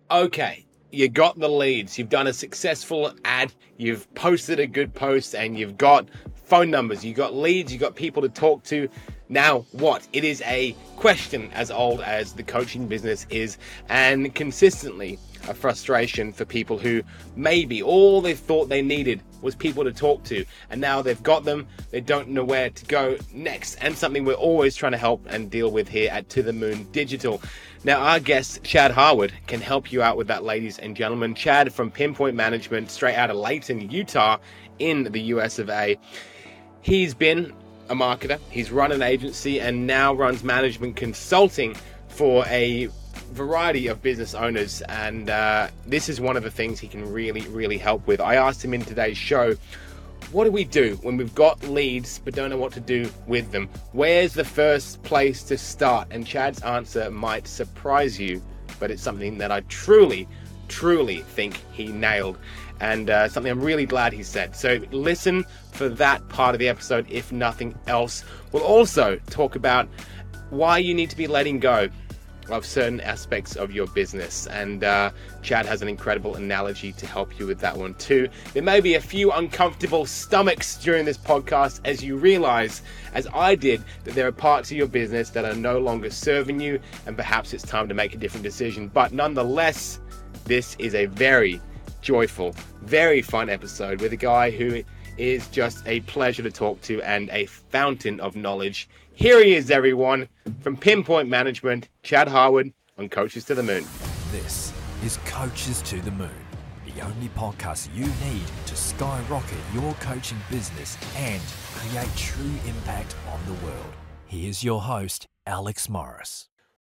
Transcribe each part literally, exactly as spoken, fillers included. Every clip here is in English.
Okay, you got the leads. You've done a successful ad. You've posted a good post and you've got phone numbers. You've got leads. You've got people to talk to. Now what? It is a question as old as the coaching business is, and consistently a frustration for people who maybe all they thought they needed was people to talk to, and now they've got them, they don't know where to go next, and something we're always trying to help and deal with here at To The Moon Digital. Now, our guest, Chad Harwood, can help you out with that, ladies and gentlemen. Chad from Pinpoint Management, straight out of Layton, Utah, in the U S of A. He's been a marketer, he's run an agency, and now runs management consulting for a variety of business owners, and uh, this is one of the things he can really, really help with. I asked him in today's show, what do we do when we've got leads but don't know what to do with them? Where's the first place to start? And Chad's answer might surprise you, but it's something that I truly, truly think he nailed, and uh, something I'm really glad he said. So listen for that part of the episode, if nothing else. We'll also talk about why you need to be letting go of certain aspects of your business, and uh, Chad has an incredible analogy to help you with that one too. There may be a few uncomfortable stomachs during this podcast as you realize, as I did, that there are parts of your business that are no longer serving you, and perhaps it's time to make a different decision. But nonetheless, this is a very joyful, very fun episode with a guy who is just a pleasure to talk to and a fountain of knowledge. Here he is, everyone, from Pinpoint Management, Chad Harwood on Coaches to the Moon. This is Coaches to the Moon, the only podcast you need to skyrocket your coaching business and create true impact on the world. Here's your host, Alex Morris.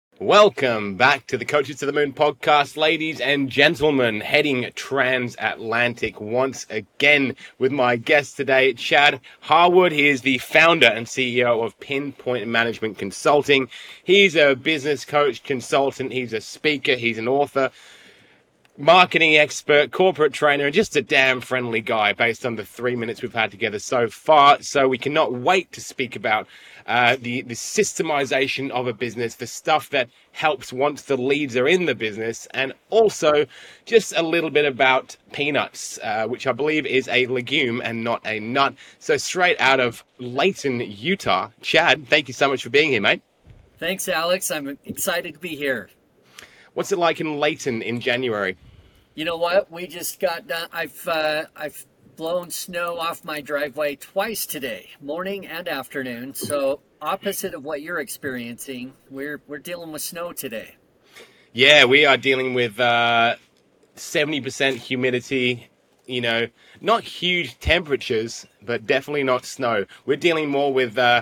Welcome back to the Coaches to the Moon podcast, ladies and gentlemen, heading transatlantic once again with my guest today, Chad Harwood. He is the founder and C E O of Pinpoint Management Consulting. He's a business coach, consultant, he's a speaker, he's an author, marketing expert, corporate trainer, and just a damn friendly guy based on the three minutes we've had together so far. So we cannot wait to speak about uh, the, the systemization of a business, the stuff that helps once the leads are in the business, and also just a little bit about peanuts, uh, which I believe is a legume and not a nut. So straight out of Layton, Utah, Chad, thank you so much for being here, mate. Thanks, Alex. I'm excited to be here. What's it like in Layton in January? You know what? We just got done. I've uh, I've blown snow off my driveway twice today, morning and afternoon. So opposite of what you're experiencing, we're we're dealing with snow today. Yeah, we are dealing with uh, seventy percent humidity. You know, not huge temperatures, but definitely not snow. We're dealing more with. Uh,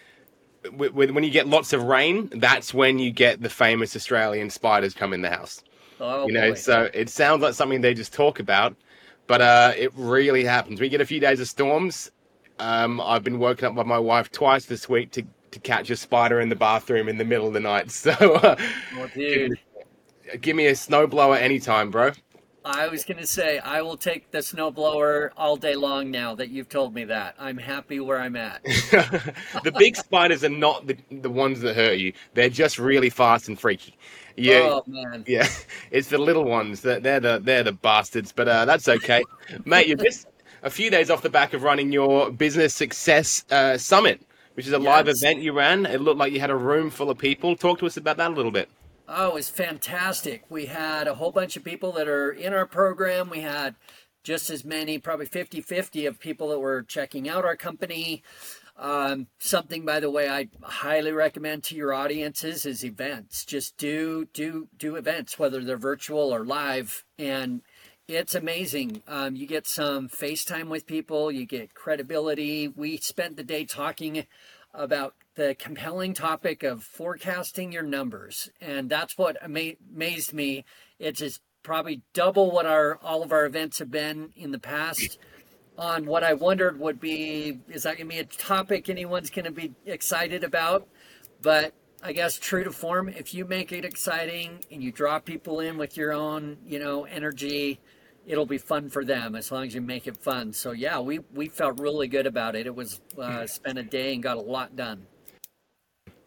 with, with when you get lots of rain, that's when you get the famous Australian spiders come in the house. Oh, you know, boy. So it sounds like something they just talk about, but uh, it really happens. We get a few days of storms. Um, I've been woken up by my wife twice this week to, to catch a spider in the bathroom in the middle of the night. So, uh, Oh, dude. give, me, give me a snowblower anytime, bro. I was going to say, I will take the snowblower all day long now that you've told me that. I'm happy where I'm at. The big spiders are not the, the ones that hurt you. They're just really fast and freaky. Yeah, Oh, man. yeah. It's the little ones that they're the they're the bastards. But uh, that's okay, mate. You're just a few days off the back of running your Business Success uh, Summit, which is a live Yes. event you ran. It looked like you had a room full of people. Talk to us about that a little bit. Oh, it was fantastic. We had a whole bunch of people that are in our program. We had just as many, probably fifty-fifty of people that were checking out our company. Um, something, by the way, I highly recommend to your audiences is events. Just do, do, do events, whether they're virtual or live. And it's amazing. Um, you get some FaceTime with people, you get credibility. We spent the day talking about the compelling topic of forecasting your numbers. And that's what ama- amazed me. It's just probably double what our all of our events have been in the past. On what I wondered would be, is that going to be a topic anyone's going to be excited about? But I guess true to form, if you make it exciting and you draw people in with your own, you know, energy, it'll be fun for them as long as you make it fun. So yeah, we, we felt really good about it. It was uh, spent a day and got a lot done.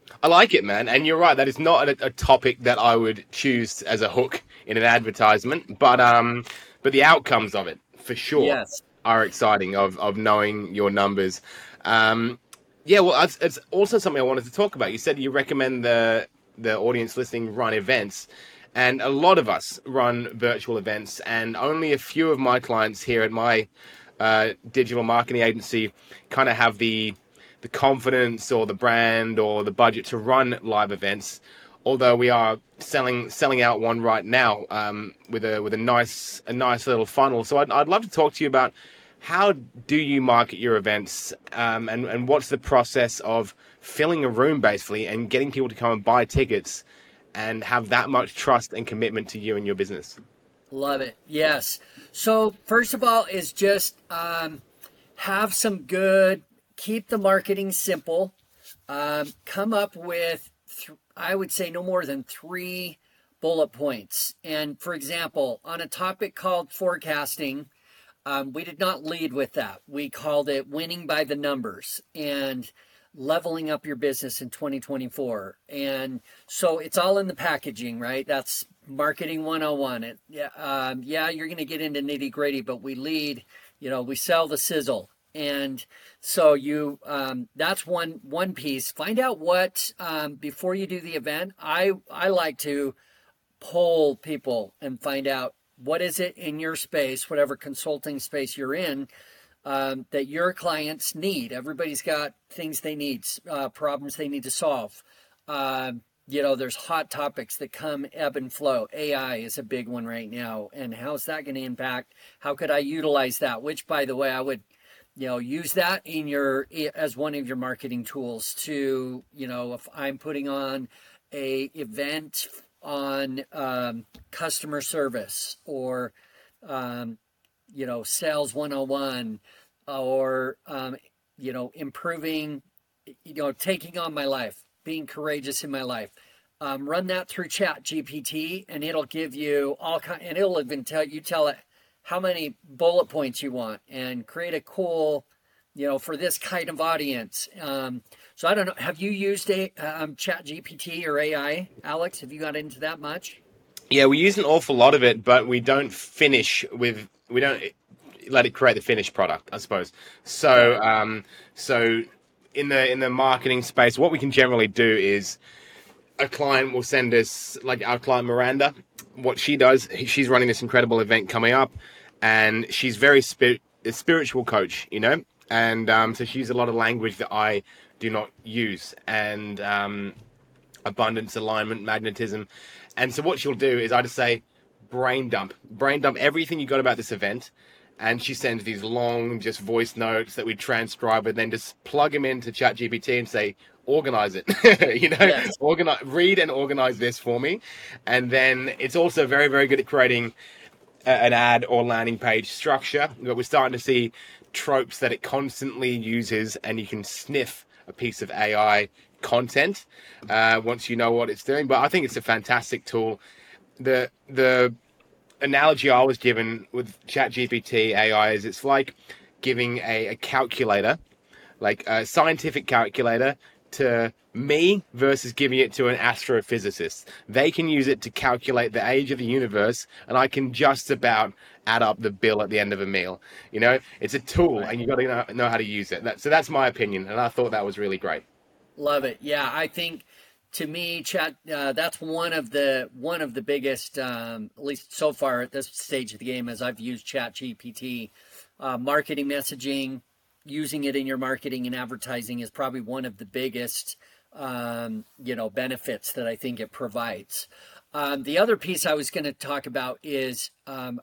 I like it, man. And you're right. That is not a, a topic that I would choose as a hook in an advertisement, but um, but the outcomes of it for sure Yes. are exciting. Of of knowing your numbers. Um, yeah. Well, it's, it's also something I wanted to talk about. You said you recommend the the audience listening run events, and a lot of us run virtual events, and only a few of my clients here at my uh, digital marketing agency kind of have the the confidence or the brand or the budget to run live events. Although we are selling selling out one right now um, with a with a nice a nice little funnel. So I'd I'd love to talk to you about how do you market your events, um, and and what's the process of filling a room basically and getting people to come and buy tickets and have that much trust and commitment to you and your business. Love it. Yes. So first of all is just um, have some good, keep the marketing simple. Um, come up with, th- I would say no more than three bullet points. And for example, on a topic called forecasting, um, we did not lead with that. We called it winning by the numbers and leveling up your business in twenty twenty-four. And so it's all in the packaging, right? That's marketing one oh one. It, yeah, um, yeah, you're going to get into nitty gritty, but we lead, you know, we sell the sizzle. And so you, um, that's one, one piece. Find out what, um, before you do the event, I, I like to poll people and find out what is it in your space, whatever consulting space you're in, um, that your clients need. Everybody's got things they need, uh, problems they need to solve. Um, you know, there's hot topics that come ebb and flow. A I is a big one right now. And how's that going to impact? How could I utilize that? Which, by the way, I would, you know, use that in your, as one of your marketing tools to, you know, if I'm putting on a event on um, customer service or, um, you know, sales one oh one or, um, you know, improving, you know, taking on my life, being courageous in my life. Um, run that through Chat G P T and it'll give you all kind, and it'll even tell you, tell it how many bullet points you want and create a cool, you know, for this kind of audience. Um, so I don't know, have you used a um, Chat G P T or A I, Alex? Have you got into that much? Yeah, we use an awful lot of it, but we don't finish with, we don't let it create the finished product, I suppose. So, um, so in the, in the marketing space, what we can generally do is a client will send us, like our client Miranda, what she does, she's running this incredible event coming up, and she's very spir- a spiritual coach, you know, and um, so she uses a lot of language that I do not use, and um, abundance, alignment, magnetism. And so what she'll do is I just say, brain dump, brain dump everything you got about this event. And she sends these long, just voice notes that we transcribe and then just plug them into Chat G P T and say, organize it, you know, Yes. organize, read and organize this for me. And then it's also very, very good at creating a, an ad or landing page structure. But we're starting to see tropes that it constantly uses, and you can sniff a piece of A I content uh, once you know what it's doing. But I think it's a fantastic tool. The, the, analogy I was given with Chat G P T A I is it's like giving a, a calculator, like a scientific calculator, to me versus giving it to an astrophysicist. They can use it to calculate the age of the universe, and I can just about add up the bill at the end of a meal. You know, it's a tool, and you got to know, know how to use it. That, so that's my opinion, and I thought that was really great. Love it. Yeah, I think to me, chat uh, that's one of the one of the biggest, um, at least so far at this stage of the game, as I've used Chat G P T. Uh, marketing messaging, using it in your marketing and advertising is probably one of the biggest, um, you know, benefits that I think it provides. Um, the other piece I was going to talk about is um,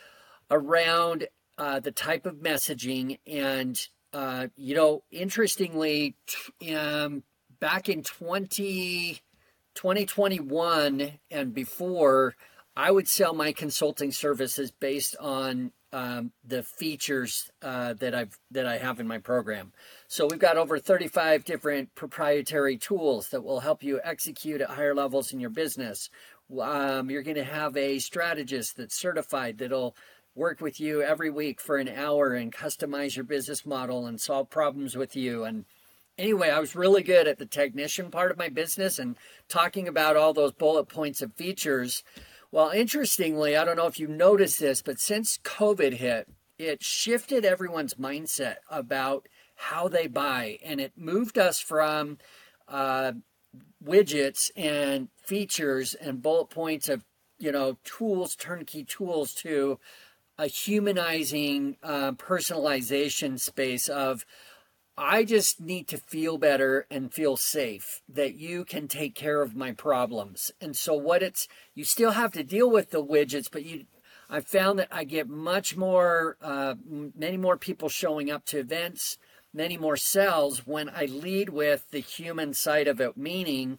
around uh, the type of messaging, and uh, you know, interestingly, um, back in twenty, twenty twenty-one and before, I would sell my consulting services based on um, the features uh, that I've that I have in my program. So we've got over thirty-five different proprietary tools that will help you execute at higher levels in your business. Um, you're going to have a strategist that's certified that'll work with you every week for an hour and customize your business model and solve problems with you. And Anyway, I was really good at the technician part of my business and talking about all those bullet points of features. Well, interestingly, I don't know if you noticed this, but since COVID hit, it shifted everyone's mindset about how they buy, and it moved us from uh, widgets and features and bullet points of, you know, tools, turnkey tools, to a humanizing uh, personalization space of, I just need to feel better and feel safe that you can take care of my problems. And so what it's, you still have to deal with the widgets, but you, I found that I get much more, uh, many more people showing up to events, many more sales when I lead with the human side of it. Meaning,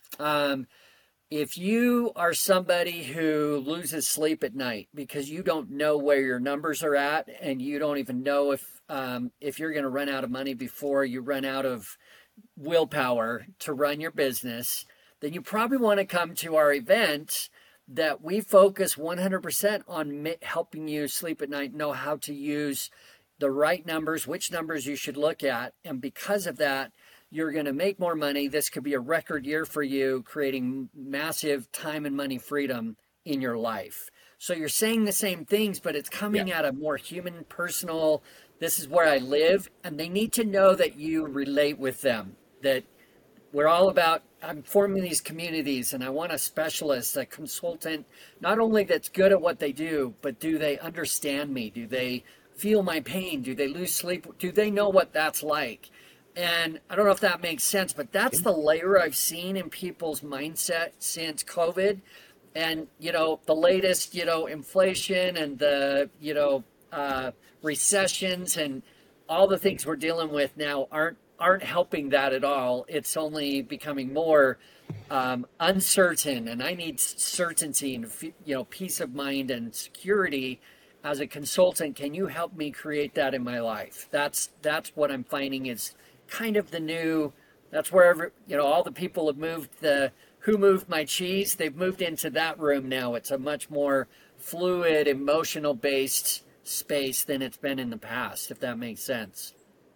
um, if you are somebody who loses sleep at night because you don't know where your numbers are at, and you don't even know if um, if you're going to run out of money before you run out of willpower to run your business, then you probably want to come to our event that we focus one hundred percent on helping you sleep at night, know how to use the right numbers, which numbers you should look at. And because of that, you're going to make more money. This could be a record year for you, creating massive time and money freedom in your life. So you're saying the same things, but it's coming Yeah. at a more human, personal, this is where I live. And they need to know that you relate with them, that we're all about, I'm forming these communities, and I want a specialist, a consultant, not only that's good at what they do, but do they understand me? Do they feel my pain? Do they lose sleep? Do they know what that's like? And I don't know if that makes sense, but that's the layer I've seen in people's mindset since COVID. And, you know, the latest, you know, inflation and the, you know, uh, recessions and all the things we're dealing with now aren't aren't helping that at all. It's only becoming more um, uncertain, and I need certainty and, you know, peace of mind and security. As a consultant, can you help me create that in my life? That's that's what I'm finding is kind of the new, that's wherever, you know, all the people have moved, the who moved my cheese, they've moved into that room now. It's a much more fluid, emotional based space than it's been in the past, if that makes sense.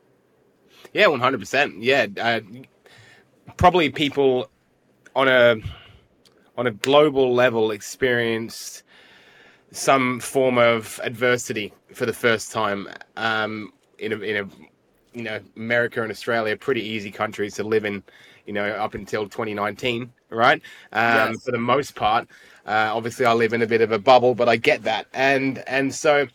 Yeah, one hundred percent. Yeah, uh, probably people on a on a global level experienced some form of adversity for the first time. Um, in a, in a you know, America and Australia, pretty easy countries to live in, you know, up until twenty nineteen, right? Um, Yes. For the most part. Uh, obviously, I live in a bit of a bubble, but I get that, and and so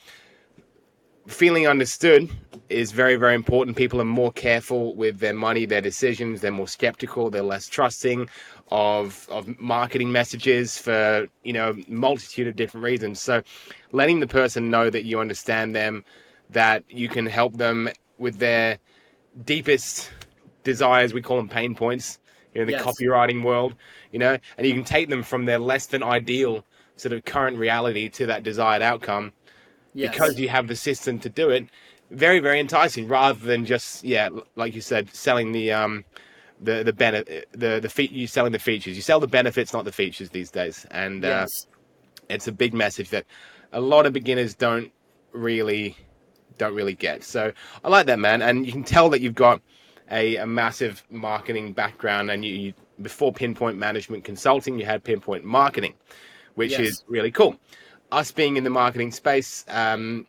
feeling understood is very, very important. People are more careful with their money, their decisions. They're more skeptical. They're less trusting of of marketing messages for, you know, multitude of different reasons. So letting the person know that you understand them, that you can help them with their deepest desires, we call them pain points, you know, the Yes. copywriting world, you know, and you can take them from their less than ideal sort of current reality to that desired outcome. Yes. Because you have the system to do it. Very, very enticing, rather than just, yeah, like you said, selling the um the the benefit, the the fe- you selling the features. You sell the benefits, not the features these days. And uh, Yes. it's a big message that a lot of beginners don't really don't really get. So I like that, man. And you can tell that you've got a, a massive marketing background. And you, you before Pinpoint Management Consulting, you had Pinpoint Marketing, which Yes. is really cool. Us being in the marketing space, um,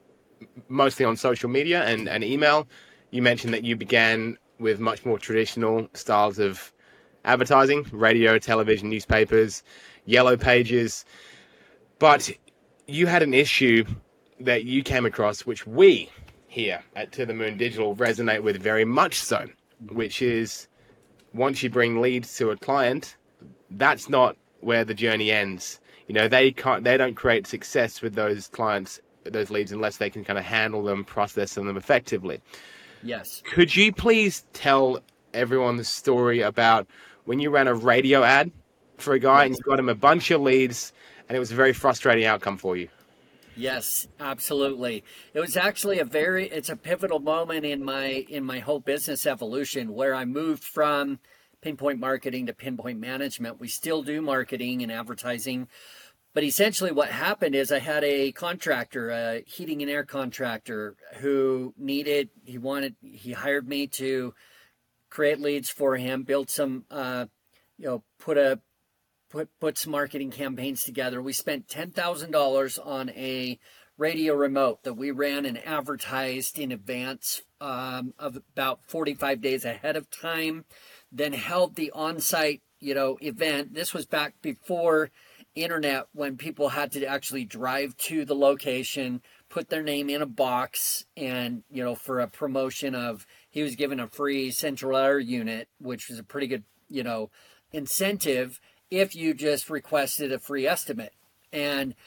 mostly on social media and, and email, you mentioned that you began with much more traditional styles of advertising, radio, television, newspapers, yellow pages. But you had an issue that you came across, which we here at To The Moon Digital resonate with very much so, which is once you bring leads to a client, that's not where the journey ends. You know, they can't, they don't create success with those clients, those leads, unless they can kind of handle them, process them effectively. Yes. Could you please tell everyone the story about when you ran a radio ad for a guy Yes. and you got him a bunch of leads and it was a very frustrating outcome for you? Yes, absolutely. It was actually a very, it's a pivotal moment in my, in my whole business evolution where I moved from Pinpoint Marketing to Pinpoint Management. We still do marketing and advertising, but essentially what happened is I had a contractor, a heating and air contractor who needed, he wanted, he hired me to create leads for him, build some, uh, you know, put a put put some marketing campaigns together. We spent ten thousand dollars on a radio remote that we ran and advertised in advance um, of about forty-five days ahead of time, then held the on-site, you know, event. This was back before internet, when people had to actually drive to the location, put their name in a box, and, you know, for a promotion of, he was given a free central air unit, which was a pretty good, you know, incentive if you just requested a free estimate. And,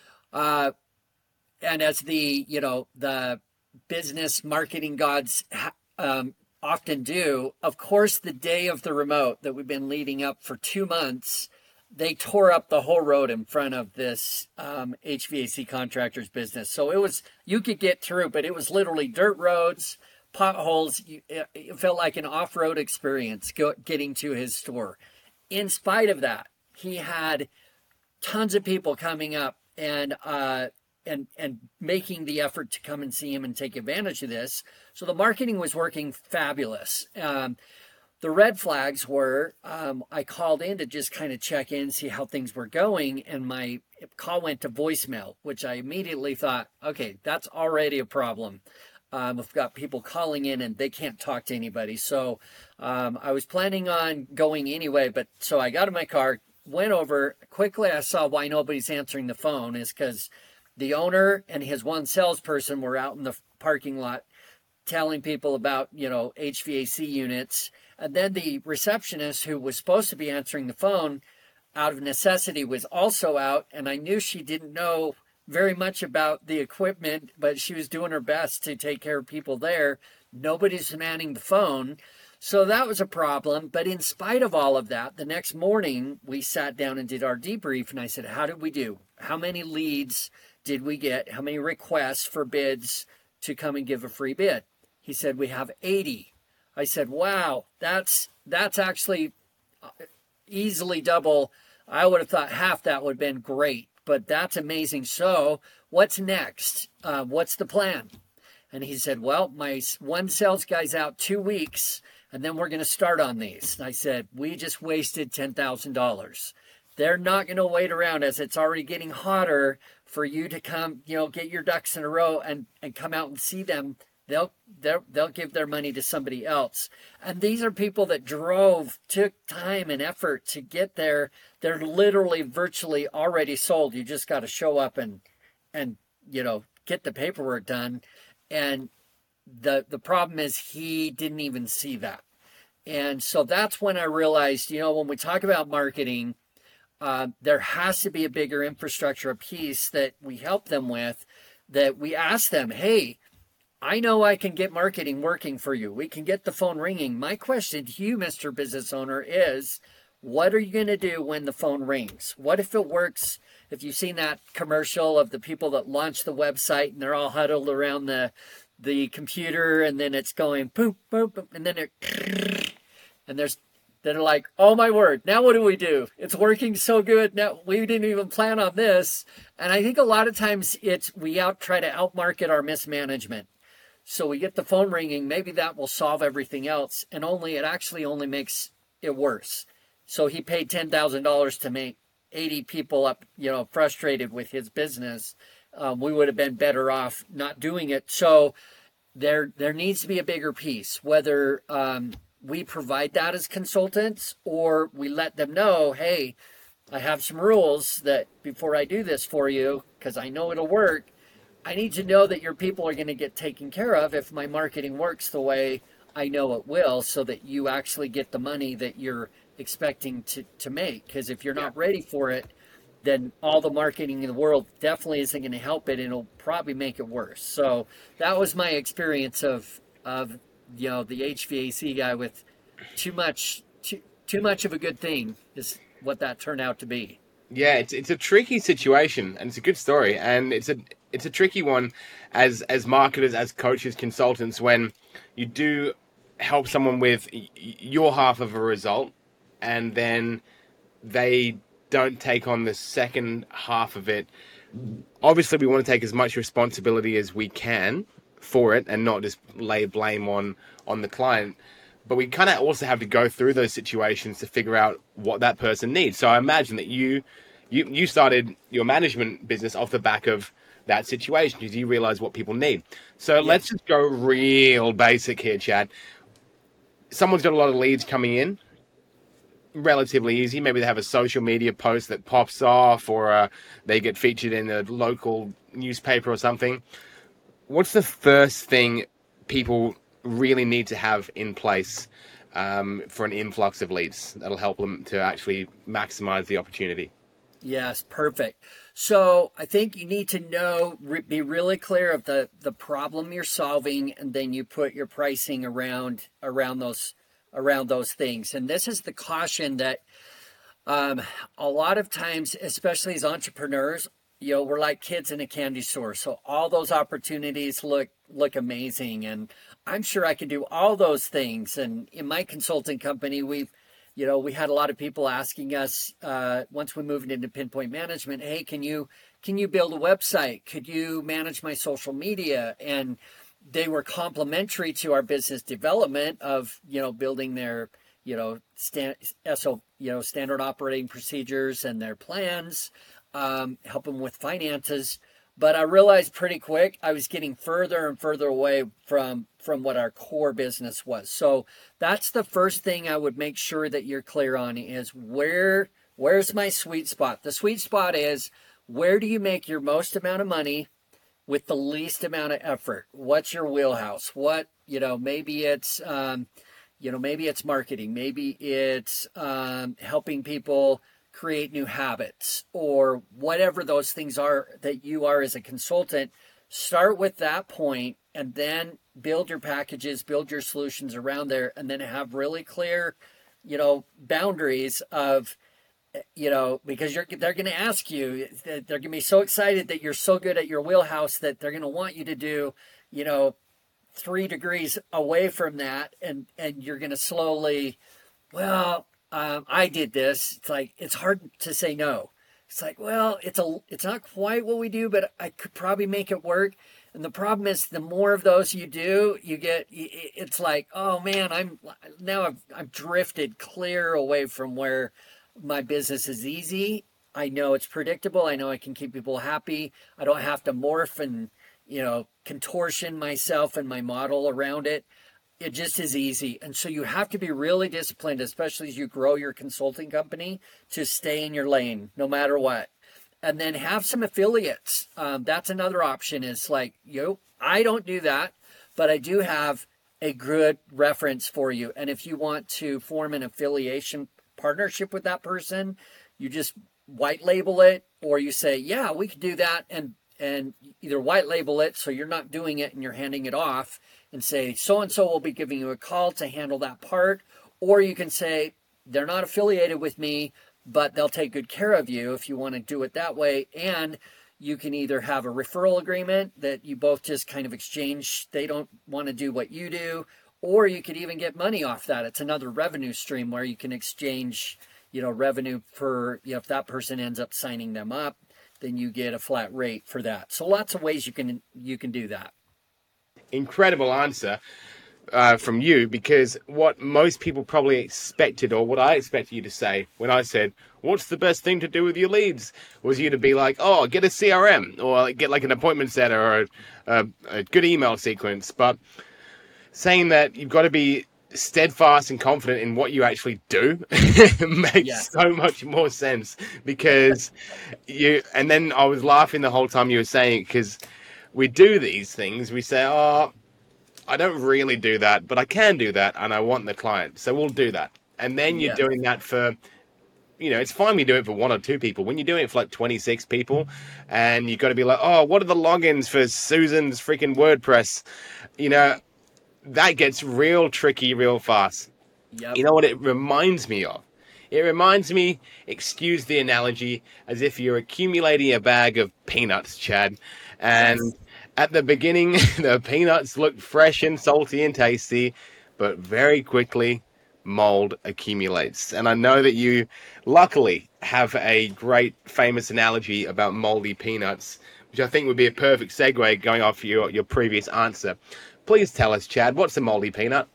uh, and as the, you know, the business marketing gods um, often do, of course, the day of the remote that we've been leading up for two months, they tore up the whole road in front of this um, H V A C contractor's business. So it was, you could get through, but it was literally dirt roads, potholes. It felt like an off-road experience go, getting to his store. In spite of that, he had tons of people coming up and uh, and and making the effort to come and see him and take advantage of this. So the marketing was working fabulous. Um, the red flags were, um, I called in to just kind of check in, see how things were going, and my call went to voicemail, which I immediately thought, okay, that's already a problem. Um, we've got people calling in and they can't talk to anybody. So um, I was planning on going anyway, but so I got in my car, went over. Quickly I saw why nobody's answering the phone is because the owner and his one salesperson were out in the parking lot telling people about, you know, H V A C units. And then the receptionist who was supposed to be answering the phone out of necessity was also out. And I knew she didn't know very much about the equipment, but she was doing her best to take care of people there. Nobody's manning the phone. So that was a problem. But in spite of all of that, the next morning we sat down and did our debrief. And I said, how did we do? How many leads did we get? How many requests for bids to come and give a free bid? He said, we have eighty. I said, wow, that's that's actually easily double. I would have thought half that would have been great, but that's amazing. So what's next? Uh, what's the plan? And he said, well, my one sales guy's out two weeks, and then we're going to start on these. And I said, we just wasted ten thousand dollars. They're not going to wait around as it's already getting hotter for you to come, you know, get your ducks in a row and, and come out and see them. They'll, they'll, they'll give their money to somebody else. And these are people that drove, took time and effort to get there. They're literally virtually already sold. You just got to show up and, and, you know, get the paperwork done. And the, the problem is he didn't even see that. And so that's when I realized, you know, when we talk about marketing, uh, there has to be a bigger infrastructure, a piece that we help them with, that we ask them, hey, I know I can get marketing working for you. We can get the phone ringing. My question to you, Mister Business Owner, is what are you going to do when the phone rings? What if it works? If you've seen that commercial of the people that launch the website and they're all huddled around the the computer and then it's going boop, boop, boop, and then it, and there's, they're like, oh my word, now what do we do? It's working so good. Now we didn't even plan on this. And I think a lot of times it's, we out try to outmarket our mismanagement. So we get the phone ringing, maybe that will solve everything else, and only it actually only makes it worse. So he paid ten thousand dollars to make eighty people up, you know, frustrated with his business. Um, we would have been better off not doing it. So there there needs to be a bigger piece, whether um, we provide that as consultants or we let them know, hey, I have some rules that before I do this for you, because I know it'll work, I need to know that your people are going to get taken care of if my marketing works the way I know it will, so that you actually get the money that you're expecting to, to make. Because if you're not ready for it, then all the marketing in the world definitely isn't going to help it, and it'll probably make it worse. So that was my experience of, of you know, the H V A C guy with too much, too, too much of a good thing is what that turned out to be. Yeah, it's it's a tricky situation, and it's a good story, and it's a it's a tricky one as as marketers, as coaches, consultants, when you do help someone with y- your half of a result, and then they don't take on the second half of it. Obviously, we want to take as much responsibility as we can for it, and not just lay blame on on the client. but we kind of also have to go through those situations to figure out what that person needs. So I imagine that you, you, you started your management business off the back of that situation because you realize what people need. So yes. Let's just go real basic here, Chad. Someone's got a lot of leads coming in, relatively easy. Maybe they have a social media post that pops off, or uh, they get featured in a local newspaper or something. What's the first thing people really need to have in place um, for an influx of leads that'll help them to actually maximize the opportunity? Yes, perfect. So I think you need to know, re- be really clear of the, the problem you're solving, and then you put your pricing around around those around those things. And this is the caution that um, a lot of times, especially as entrepreneurs, you know, we're like kids in a candy store. So all those opportunities look look amazing, and I'm sure I could do all those things. And in my consulting company, we've You know, we had a lot of people asking us uh, once we moved into Pinpoint Management, hey, can you can you build a website? Could you manage my social media? And they were complementary to our business development of, you know, building their, you know, stand, S O, you know, standard operating procedures and their plans, um, help them with finances. But I realized pretty quick I was getting further and further away from from what our core business was. So that's the first thing I would make sure that you're clear on is where where's my sweet spot? The sweet spot is, where do you make your most amount of money with the least amount of effort? What's your wheelhouse? What, you know, maybe it's, um, you know, maybe it's marketing. Maybe it's um, helping people create new habits, or whatever those things are that you are as a consultant. Start with that point and then build your packages, build your solutions around there, and then have really clear, you know, boundaries of, you know, because you're, they're going to ask you, they're going to be so excited that you're so good at your wheelhouse that they're going to want you to do, you know, three degrees away from that. And, and you're going to slowly, well, Um, I did this. It's like, it's hard to say no. It's like, well, it's a, it's not quite what we do, but I could probably make it work. And the problem is, the more of those you do, you get, it's like, oh man, I'm now I've, I've drifted clear away from where my business is easy. I know it's predictable. I know I can keep people happy. I don't have to morph and, you know, contortion myself and my model around it. It just is easy. And so you have to be really disciplined, especially as you grow your consulting company, to stay in your lane no matter what. And then have some affiliates. Um, that's another option, is like, yo, I don't do that, but I do have a good reference for you. And if you want to form an affiliation partnership with that person, you just white label it, or you say, yeah, we could do that. And, and either white label it so you're not doing it and you're handing it off, and say, so-and-so will be giving you a call to handle that part. Or you can say, they're not affiliated with me, but they'll take good care of you if you want to do it that way. And you can either have a referral agreement that you both just kind of exchange. They don't want to do what you do. Or you could even get money off that. It's another revenue stream where you can exchange, you know, revenue for, you know, if that person ends up signing them up, then you get a flat rate for that. So lots of ways you can you can do that. Incredible answer uh, from you, because what most people probably expected, or what I expected you to say when I said, what's the best thing to do with your leads, was you to be like, oh, get a C R M, or get like an appointment setter, or a, a, a good email sequence. But saying that you've got to be steadfast and confident in what you actually do makes yeah. so much more sense, because you, and then I was laughing the whole time you were saying it, because we do these things. We say, oh, I don't really do that, but I can do that, and I want the client, so we'll do that. And then you're yeah. doing that for, you know, it's fine when you do it for one or two people. When you're doing it for like twenty-six people, and you've got to be like, oh, what are the logins for Susan's freaking WordPress? You know, that gets real tricky real fast. Yep. You know what it reminds me of? It reminds me, excuse the analogy, as if you're accumulating a bag of peanuts, Chad. And yes. at the beginning, the peanuts look fresh and salty and tasty, but very quickly, mold accumulates. And I know that you, luckily, have a great famous analogy about moldy peanuts, which I think would be a perfect segue going off your, your previous answer. Please tell us, Chad, what's a moldy peanut?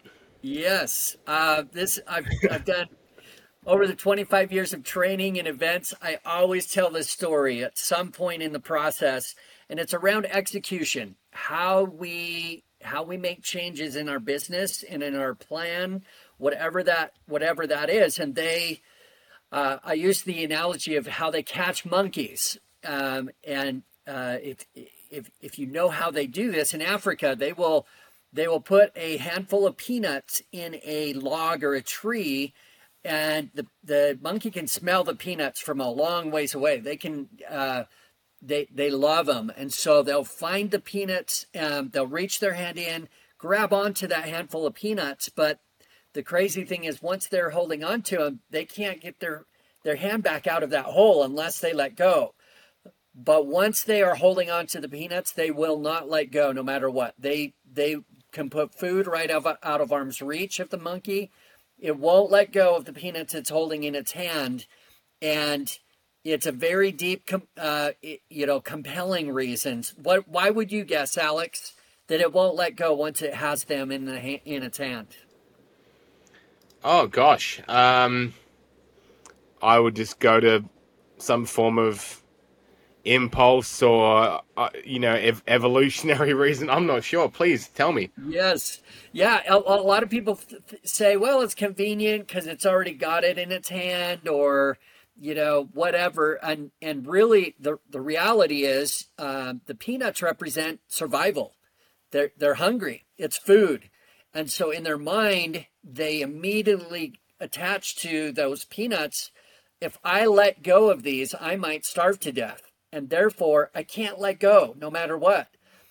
Yes. Uh, this I've I've done over the twenty-five years of training and events. I always tell this story at some point in the process, and it's around execution. How we how we make changes in our business and in our plan, whatever that whatever that is. And they, uh, I use the analogy of how they catch monkeys. Um, and uh, if if if you know how they do this in Africa, they will they will put a handful of peanuts in a log or a tree, and the the monkey can smell the peanuts from a long ways away. They can uh, they they love them, and so they'll find the peanuts. Um, they'll reach their hand in, grab onto that handful of peanuts. But the crazy thing is, once they're holding on to them, they can't get their their hand back out of that hole unless they let go. But once they are holding on to the peanuts, they will not let go, no matter what. They they can put food right out of, out of arm's reach of the monkey. It won't let go of the peanuts it's holding in its hand, and it's a very deep, uh, you know, compelling reasons. What? Why would you guess, Alex, that it won't let go once it has them in the in its hand? Oh gosh, um, I would just go to some form of impulse or uh, you know ev- evolutionary reason. I'm not sure. Please tell me. Yes. Yeah, a, a lot of people th- th- say, well, it's convenient because it's already got it in its hand, or you know, whatever. And and really the the reality is um, the peanuts represent survival. They're they're hungry. It's food. And so in their mind, they immediately attach to those peanuts. If I let go of these, I might starve to death. And therefore, I can't let go no matter what.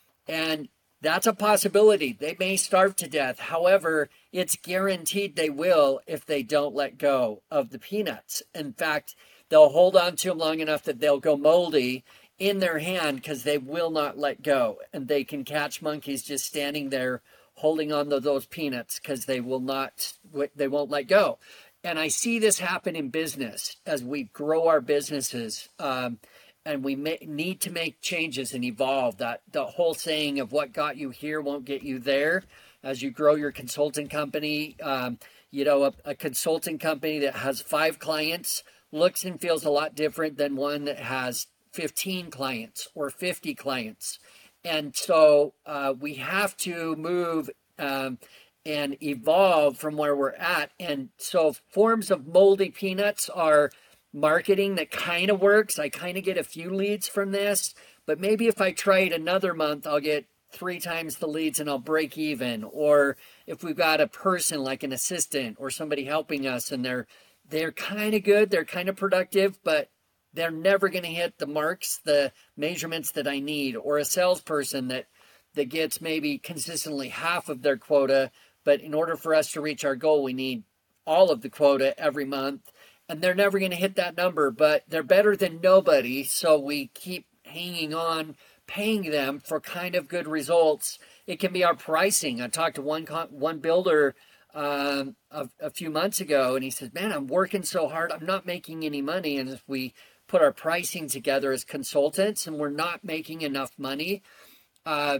And that's a possibility. They may starve to death. However, it's guaranteed they will if they don't let go of the peanuts. In fact, they'll hold on to them long enough that they'll go moldy in their hand because they will not let go. And they can catch monkeys just standing there holding on to those peanuts because they will not, they won't let go. And I see this happen in business as we grow our businesses. Um, And we may, need to make changes and evolve. That the whole saying of what got you here won't get you there. As you grow your consulting company, um, you know, a, a consulting company that has five clients looks and feels a lot different than one that has fifteen clients or fifty clients. And so uh, we have to move um, and evolve from where we're at. And so forms of moldy peanuts are marketing that kind of works. I kind of get a few leads from this, but maybe if I try it another month, I'll get three times the leads and I'll break even. Or if we've got a person like an assistant or somebody helping us and they're they're kind of good, they're kind of productive, but they're never going to hit the marks, the measurements that I need. Or a salesperson that that gets maybe consistently half of their quota, but in order for us to reach our goal, we need all of the quota every month. And they're never going to hit that number, but they're better than nobody. So we keep hanging on, paying them for kind of good results. It can be our pricing. I talked to one one builder um, a, a few months ago, and he said, man, I'm working so hard. I'm not making any money. And if we put our pricing together as consultants and we're not making enough money, uh,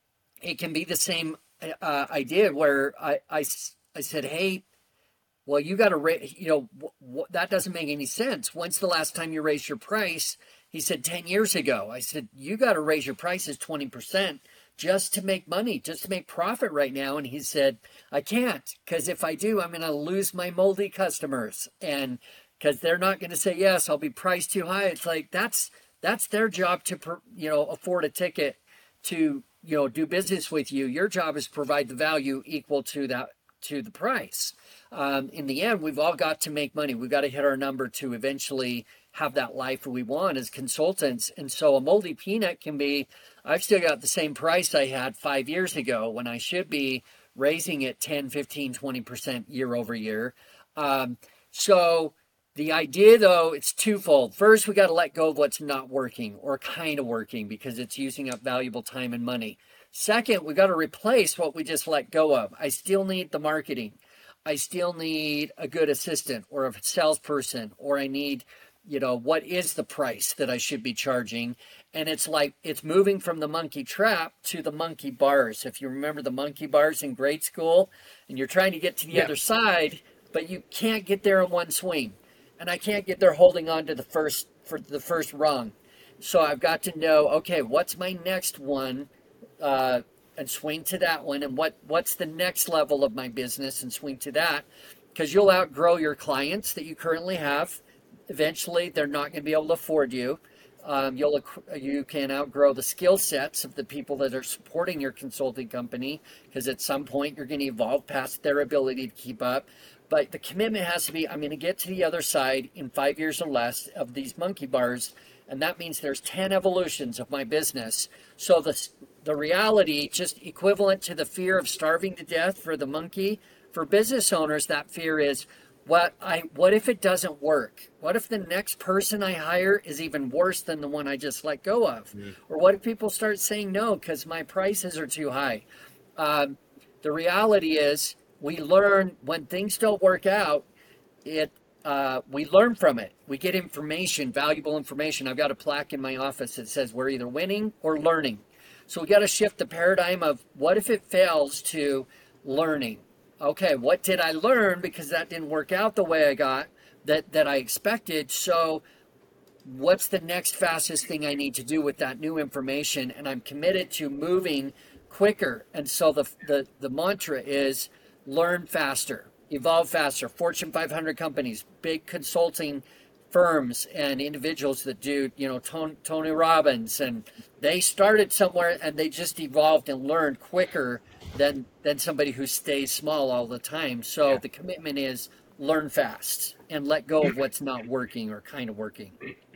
it can be the same uh, idea where I, I, I said, hey, well, you got to raise, you know, w- w- that doesn't make any sense. When's the last time you raised your price? He said, ten years ago. I said, you got to raise your prices twenty percent just to make money, just to make profit right now. And he said, I can't, because if I do, I'm going to lose my moldy customers. And because they're not going to say, yes, I'll be priced too high. It's like, that's, that's their job to, you know, afford a ticket to, you know, do business with you. Your job is to provide the value equal to that, to the price. Um, in the end, we've all got to make money. We've got to hit our number to eventually have that life we want as consultants. And so a moldy peanut can be, I've still got the same price I had five years ago when I should be raising it ten, fifteen, twenty percent year over year. Um, so the idea, though, it's twofold. First, we got to let go of what's not working or kind of working because it's using up valuable time and money. Second, we got to replace what we just let go of. I still need the marketing. I still need a good assistant or a salesperson, or I need, you know, what is the price that I should be charging? And it's like, it's moving from the monkey trap to the monkey bars. If you remember the monkey bars in grade school, and you're trying to get to the Yeah. other side, but you can't get there in one swing. And I can't get there holding on to the first, for the first rung. So I've got to know, okay, what's my next one, uh, and swing to that one. And what, what's the next level of my business and swing to that. Because you'll outgrow your clients that you currently have. Eventually, they're not going to be able to afford you. Um, you'll you can outgrow the skill sets of the people that are supporting your consulting company, because at some point you're going to evolve past their ability to keep up. But the commitment has to be, I'm going to get to the other side in five years or less of these monkey bars, and that means there's ten evolutions of my business. So the the reality, just equivalent to the fear of starving to death for the monkey, for business owners, that fear is, What I what if it doesn't work? What if the next person I hire is even worse than the one I just let go of? Mm. Or what if people start saying no because my prices are too high? Um, the reality is, we learn when things don't work out. It uh, we learn from it. We get information, valuable information. I've got a plaque in my office that says we're either winning or learning. So we got to shift the paradigm of what if it fails to learning. Okay, what did I learn because that didn't work out the way I got, that, that I expected? So what's the next fastest thing I need to do with that new information? And I'm committed to moving quicker. And so the the, the mantra is learn faster, evolve faster. Fortune five hundred companies, big consulting firms and individuals that do, you know, Tony, Tony Robbins, and they started somewhere and they just evolved and learned quicker than than somebody who stays small all the time. So yeah. The commitment is learn fast and let go of what's not working or kind of working.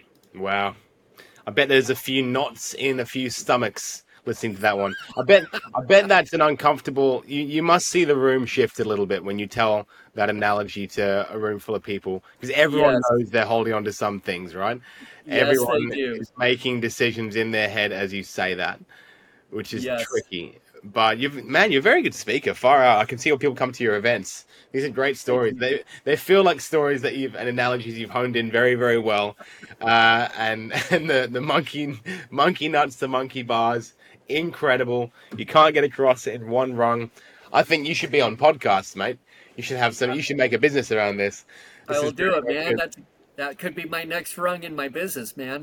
Wow. I bet there's a few knots in a few stomachs listening to that one. I bet I bet that's an uncomfortable, you, you must see the room shift a little bit when you tell that analogy to a room full of people, because everyone yes. knows they're holding on to some things, right? Yes, everyone they do. is making decisions in their head as you say that, which is yes. tricky. But you've, man, you're a very good speaker. Far out. I can see when people come to your events. These are great stories. They they feel like stories that you've and analogies you've honed in very very well. Uh, and and the the monkey monkey nuts to monkey bars, incredible. You can't get across it in one rung. I think you should be on podcasts, mate. You should have some. You should make a business around this. this I will do it, man. That's that could be my next rung in my business, man.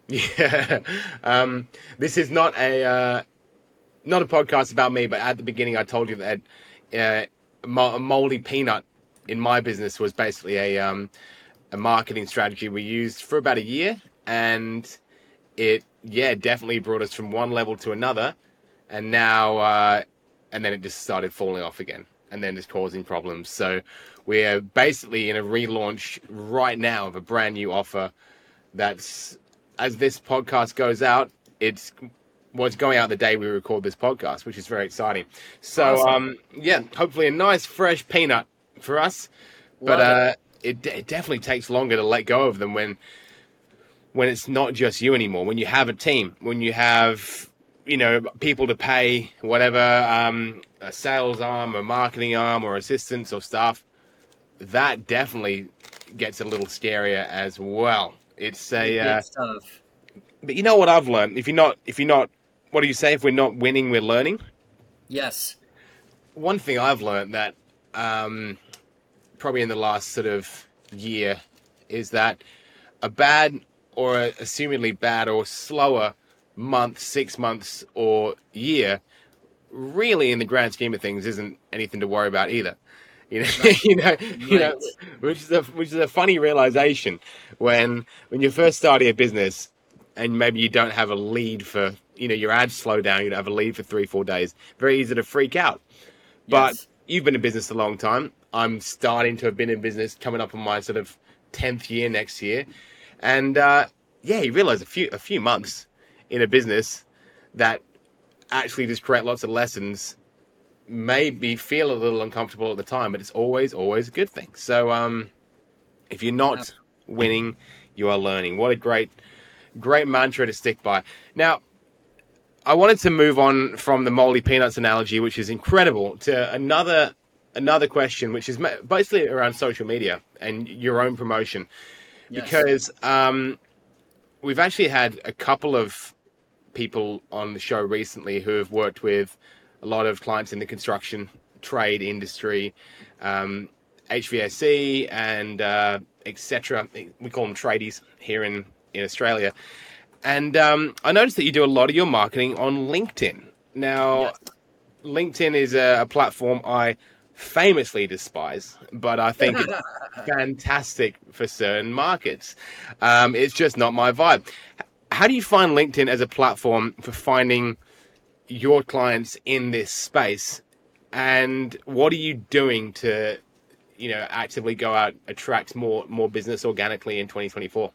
Yeah. Um, this is not a. Uh, Not a podcast about me, but at the beginning I told you that uh, a moldy peanut in my business was basically a um, a marketing strategy we used for about a year, and it yeah definitely brought us from one level to another, and now uh, and then it just started falling off again, and then just causing problems. So we're basically in a relaunch right now of a brand new offer. That's, as this podcast goes out, it's. Well, it's going out the day we record this podcast, which is very exciting. So, awesome. um, yeah, hopefully a nice fresh peanut for us. But uh, it. It, it definitely takes longer to let go of them when when it's not just you anymore. When you have a team, when you have, you know, people to pay, whatever, um, a sales arm, a marketing arm, or assistants or staff, that definitely gets a little scarier as well. It's a. Uh, it's tough. But you know what I've learned? If you're not, if you're not. What do you say? If we're not winning, we're learning? Yes. One thing I've learned that um, probably in the last sort of year is that a bad or a assumedly bad or slower month, six months or year, really in the grand scheme of things isn't anything to worry about either. You know, right. you know, right. you know, which is a which is a funny realization when when you're first starting a business and maybe you don't have a lead for, you know, your ads slow down, you don't have a lead for three, four days. Very easy to freak out. But yes. You've been in business a long time. I'm starting to have been in business, coming up on my sort of tenth year next year. And uh, yeah, you realize a few a few months in a business that actually just create lots of lessons, maybe feel a little uncomfortable at the time, but it's always, always a good thing. So um, if you're not winning, you are learning. What a great... Great mantra to stick by. Now, I wanted to move on from the moldy peanuts analogy, which is incredible, to another another question, which is basically around social media and your own promotion. Yes. because um, we've actually had a couple of people on the show recently who have worked with a lot of clients in the construction trade industry, um, H V A C and uh, et cetera. We call them tradies here in, in Australia. And um, I noticed that you do a lot of your marketing on LinkedIn. Now, Yes. LinkedIn is a, a platform I famously despise, but I think it's fantastic for certain markets. Um, it's just not my vibe. How do you find LinkedIn as a platform for finding your clients in this space? And what are you doing to, you know, actively go out, attract more more business organically in twenty twenty-four?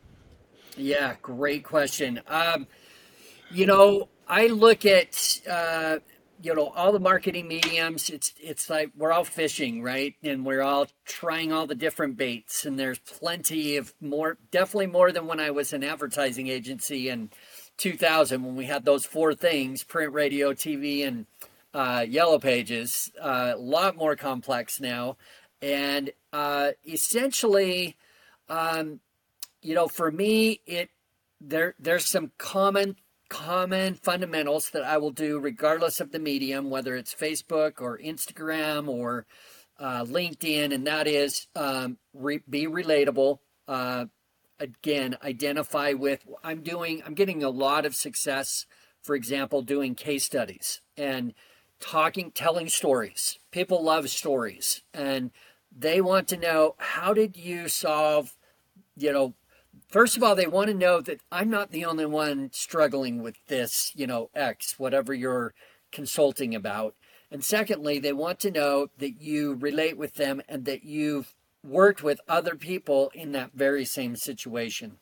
Yeah, great question. Um, you know, I look at uh, you know all the marketing mediums. It's it's like we're all fishing, right? And we're all trying all the different baits. And there's plenty of more, definitely more than when I was an advertising agency in two thousand when we had those four things: print, radio, T V, and uh, Yellow Pages. Uh, a lot more complex now, and uh, essentially. Um, You know, for me, it there there's some common common fundamentals that I will do regardless of the medium, whether it's Facebook or Instagram or uh, LinkedIn, and that is um, re- be relatable. Uh, again, identify with. I'm doing. I'm getting a lot of success. For example, doing case studies and talking, telling stories. People love stories, and they want to know, how did you solve, you know. First of all, they want to know that I'm not the only one struggling with this, you know, X, whatever you're consulting about. And secondly, they want to know that you relate with them and that you've worked with other people in that very same situation.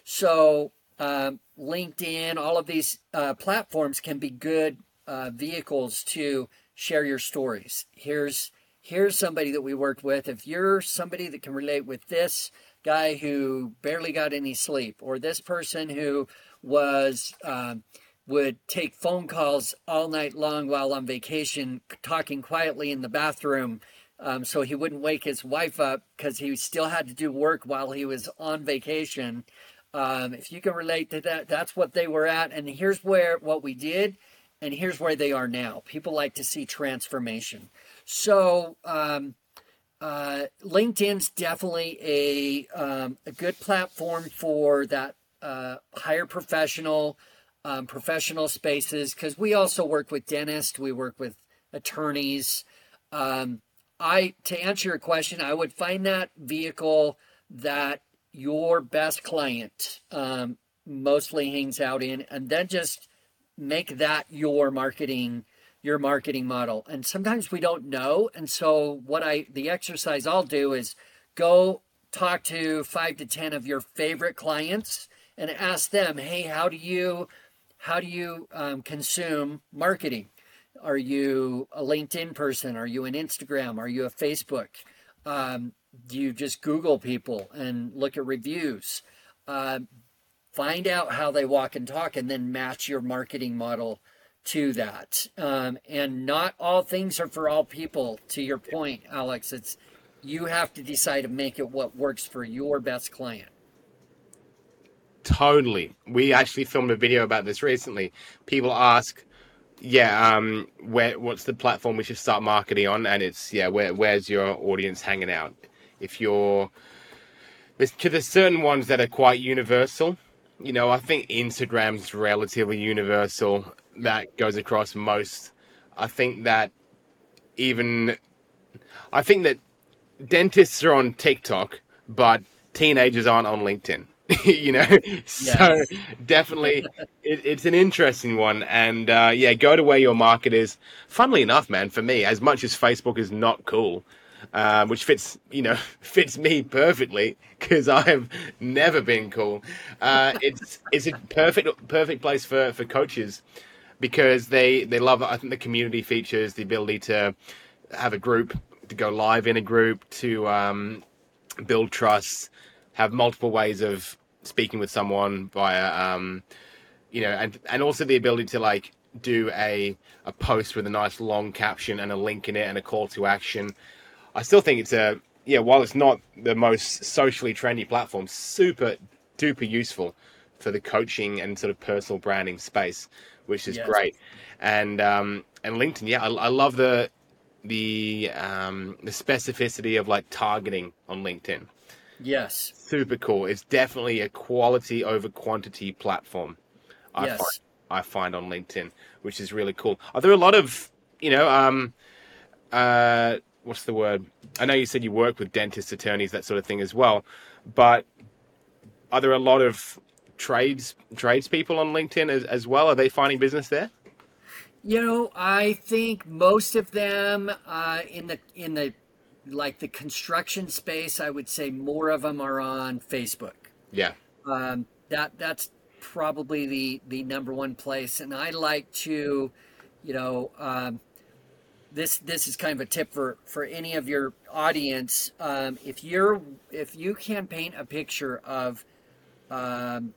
So um, LinkedIn, all of these uh, platforms can be good uh, vehicles to share your stories. Here's here's somebody that we worked with. If you're somebody that can relate with this guy who barely got any sleep, or this person who was um, would take phone calls all night long while on vacation, talking quietly in the bathroom, um, so he wouldn't wake his wife up because he still had to do work while he was on vacation. Um, if you can relate to that, that's what they were at. And here's where what we did, and here's where they are now. People like to see transformation. So um, Uh, LinkedIn's definitely a um, a good platform for that uh, higher professional um, professional spaces, because we also work with dentists, we work with attorneys. Um, I to answer your question, I would find that vehicle that your best client um, mostly hangs out in, and then just make that your marketing your marketing model. And sometimes we don't know. And so what I, the exercise I'll do is go talk to five to ten of your favorite clients and ask them, hey, how do you, how do you um, consume marketing? Are you a LinkedIn person? Are you an Instagram? Are you a Facebook? Um, do you just Google people and look at reviews? Uh, find out how they walk and talk, and then match your marketing model to that. Um, and not all things are for all people. To your point, Alex, it's you have to decide to make it what works for your best client. Totally. We actually filmed a video about this recently. People ask, yeah, um, where what's the platform we should start marketing on? And it's yeah, where where's your audience hanging out? If you're there's to the certain ones that are quite universal. You know, I think Instagram's relatively universal. That goes across most. I think that even I think that dentists are on TikTok, but teenagers aren't on LinkedIn. You know, so Yes. definitely it, it's an interesting one. And uh, yeah, go to where your market is. Funnily enough, man, for me, as much as Facebook is not cool, uh, which fits, you know, fits me perfectly because I have never been cool. Uh, it's it's a perfect perfect place for, for coaches because they they love, I think, the community features, the ability to have a group, to go live in a group, to um, build trust, have multiple ways of speaking with someone via, um, you know, and and also the ability to like do a a post with a nice long caption and a link in it and a call to action. I still think it's a yeah, while it's not the most socially trendy platform, super duper useful for the coaching and sort of personal branding space, which is Yes. great. And um, and LinkedIn, yeah, I, I love the the um, the specificity of like targeting on LinkedIn. Yes. Super cool. It's definitely a quality over quantity platform. I Yes. find I find on LinkedIn, which is really cool. Are there a lot of you know um uh what's the word? I know you said you work with dentists, attorneys, that sort of thing as well, but are there a lot of trades tradespeople on LinkedIn as, as well? Are they finding business there? You know, I think most of them uh, in the in the like the construction space, I would say more of them are on Facebook. Yeah. Um, that that's probably the the number one place, and I like to, you know, um, this this is kind of a tip for for any of your audience. Um, if you're if you can paint a picture of um,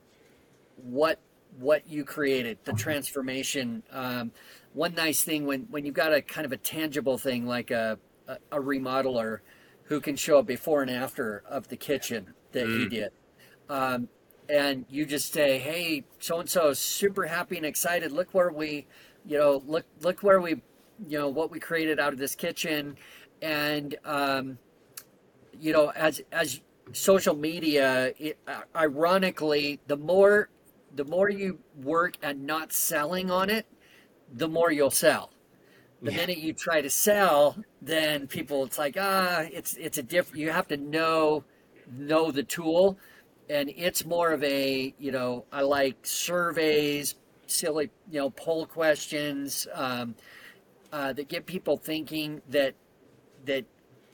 what what you created, the transformation. Um, one nice thing when when you've got a kind of a tangible thing like a a, a remodeler who can show a before and after of the kitchen that he did, um, and you just say, "Hey, so and so is super happy and excited. Look where we, you know, look look where we, you know, what we created out of this kitchen," and um, you know, as as social media, it, ironically, the more the more you work at not selling on it, the more you'll sell. The Yeah. minute you try to sell, then people, it's like, ah, it's it's a different. You have to know know the tool, and it's more of a, you know, I like surveys, silly, you know, poll questions um, uh, that get people thinking, that that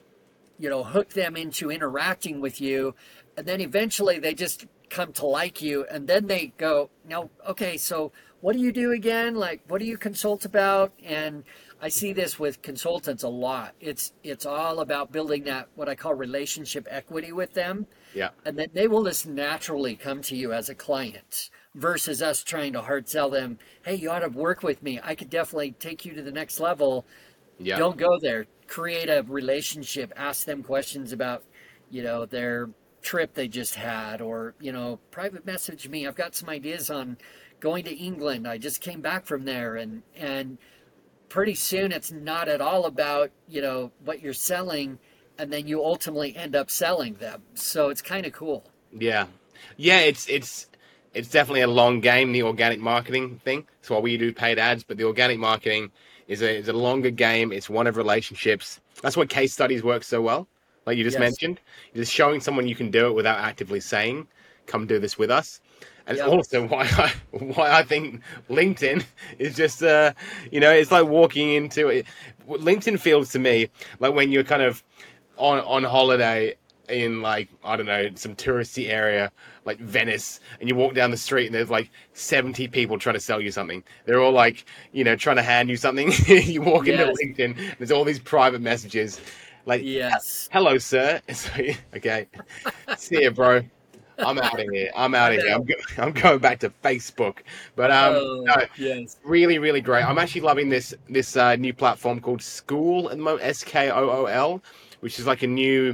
you know, hook them into interacting with you, and then eventually they just come to like you, and then they go, now, okay, so what do you do again? Like, what do you consult about? And I see this with consultants a lot. It's it's all about building that, what I call relationship equity with them, Yeah. and then they will just naturally come to you as a client versus us trying to hard sell them. Hey, you ought to work with me. I could definitely take you to the next level. Yeah. Don't go there. Create a relationship. Ask them questions about, you know, their trip they just had, or, you know, private message me. I've got some ideas on going to England. I just came back from there, and and pretty soon it's not at all about, you know, what you're selling, and then you ultimately end up selling them. So it's kind of cool. Yeah. Yeah, it's it's it's definitely a long game, the organic marketing thing. That's why we do paid ads, but the organic marketing is a is a longer game. It's one of relationships. That's why case studies work so well. Like you just Yes. mentioned, you're just showing someone you can do it without actively saying, "Come do this with us." And it's Yep. also why I why I think LinkedIn is just uh you know, it's like walking into it. LinkedIn feels to me like when you're kind of on on holiday in, like, I don't know, some touristy area like Venice, and you walk down the street and there's like seventy people trying to sell you something. They're all like, you know, trying to hand you something. You walk into Yes. LinkedIn, there's all these private messages like, Yes. "Hello, sir." It's like, okay, see ya, bro. I'm out of here. I'm out of here. I'm, go- I'm going back to Facebook. But um, Oh, no, yes. really, really great. I'm actually loving this this uh, new platform called School at the moment, S K O O L, which is like a new,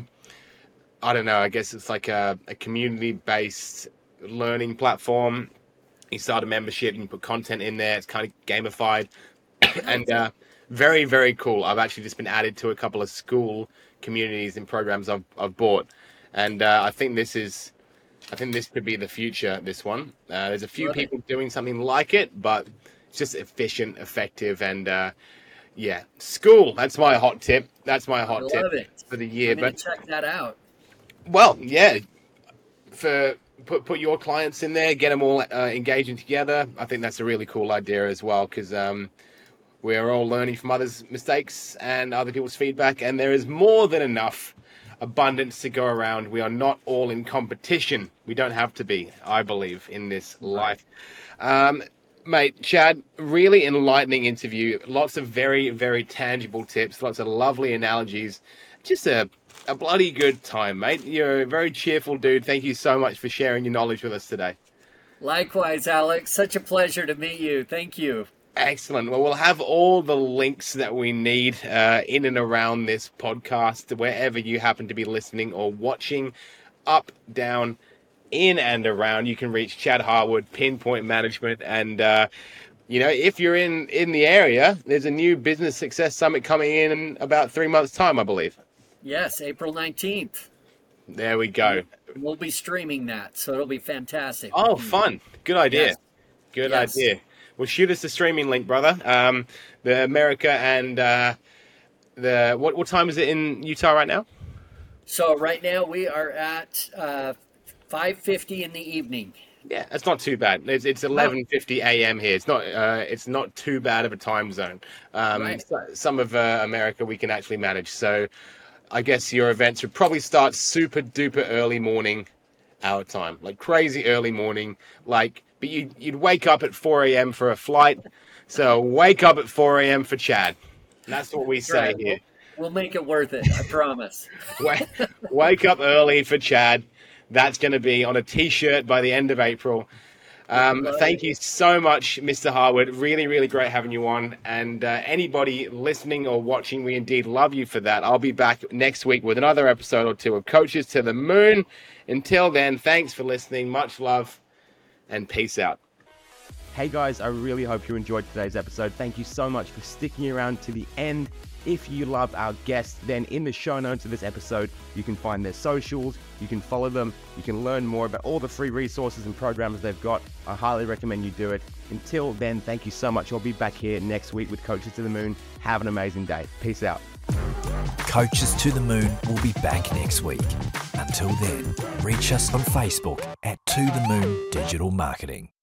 I don't know, I guess it's like a, a community-based learning platform. You start a membership, you can put content in there. It's kind of gamified, and uh, very, very cool. I've actually just been added to a couple of school communities and programs I've I've bought, and uh, I think this is, I think this could be the future. This one, uh, there's a few Love it. people doing something like it, but it's just efficient, effective, and uh, yeah, school. That's my hot tip. That's my I hot tip love it. for the year. I'm going But to check that out. well, yeah, for put put your clients in there, get them all uh, engaging together. I think that's a really cool idea as well, because um, we're all learning from others' mistakes and other people's feedback, and there is more than enough abundance to go around. We are not all in competition. We don't have to be, I believe, in this life. Um, mate, Chad, really enlightening interview. Lots of very, very tangible tips. Lots of lovely analogies. Just a, a bloody good time, mate. You're a very cheerful dude. Thank you so much for sharing your knowledge with us today. Likewise, Alex. Such a pleasure to meet you. Thank you. Excellent. Well, we'll have all the links that we need uh, in and around this podcast, wherever you happen to be listening or watching, up, down, in and around. You can reach Chad Harwood, Pinpoint Management. And, uh, you know, if you're in, in the area, there's a new Business Success Summit coming in in about three months' time, I believe. Yes, April nineteenth. There we go. We'll be streaming that, so it'll be fantastic. Oh, fun. Good idea. Yes. Good Yes. idea. Well, shoot us the streaming link, brother. Um, the America and uh, the what? What time is it in Utah right now? So right now we are at uh, five fifty in the evening. Yeah, that's not too bad. It's it's eleven fifty a.m. here. It's not uh, it's not too bad of a time zone. Um, Right. so- Some of uh, America we can actually manage. So I guess your events would probably start super duper early morning our time, like crazy early morning, like. But you, you'd wake up at four a.m. for a flight. So wake up at four a.m. for Chad. That's what we say Right. here. We'll make it worth it, I promise. Wake, wake up early for Chad. That's going to be on a T-shirt by the end of April. Um, Love thank it. you so much, Mister Harwood. Really, really great having you on. And uh, anybody listening or watching, we indeed love you for that. I'll be back next week with another episode or two of Coaches to the Moon. Until then, thanks for listening. Much love. And peace out. Hey guys, I really hope you enjoyed today's episode. Thank you so much for sticking around to the end. If you love our guests, then in the show notes of this episode, you can find their socials, you can follow them, you can learn more about all the free resources and programs they've got. I highly recommend you do it. Until then, thank you so much. I'll be back here next week with Coaches to the Moon. Have an amazing day. Peace out. Coaches to the Moon will be back next week. Until then, reach us on Facebook at To The Moon Digital Marketing.